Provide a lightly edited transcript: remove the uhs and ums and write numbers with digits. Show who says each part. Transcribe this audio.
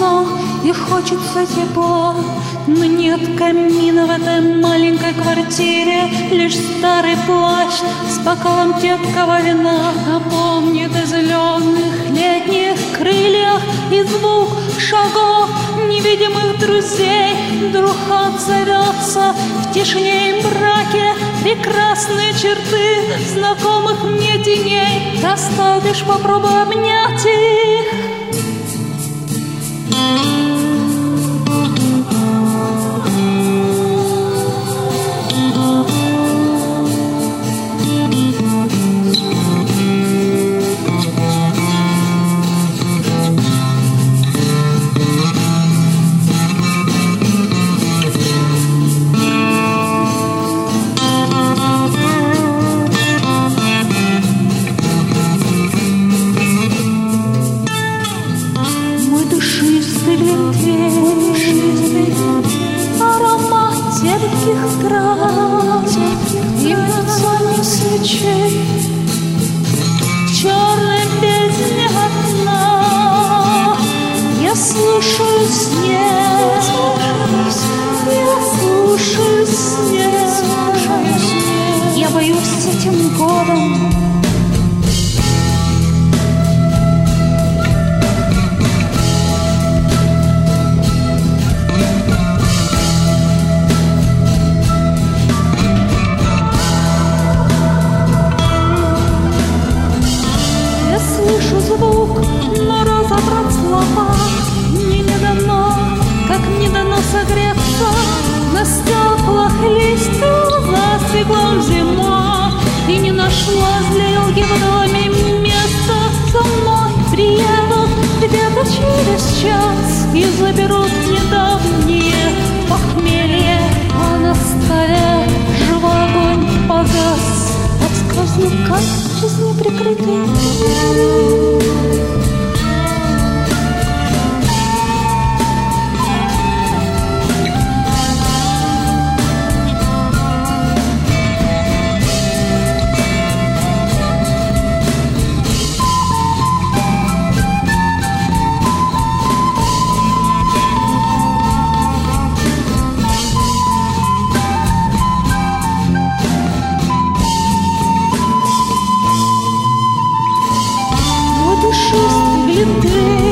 Speaker 1: темно и хочется тепла, но нет камина в этой маленькой квартире. Лишь старый плащ с бокалом терпкого вина напомнит о зеленых летних крыльях, и звук шагов невидимых друзей вдруг отзовется в тишине и мраке. Прекрасные черты знакомых мне теней, достал лишь попробуй обнять их. Аромат терпких трав и мерцание свечей в черной бездне окна. Я слушаю снег, я слушаю снег, я боюсь этим годом. Слышу звук, но разобрать слова мне не дано, как не дано согреться на стеклах листьев за стеклом зима. И не нашлась для Илги в доме места. За мной приедут где-то через час и заберут недавнее похмелье, а на столе живой огонь погас от сквозняка жизни прикрытый. Душистый глинтвейн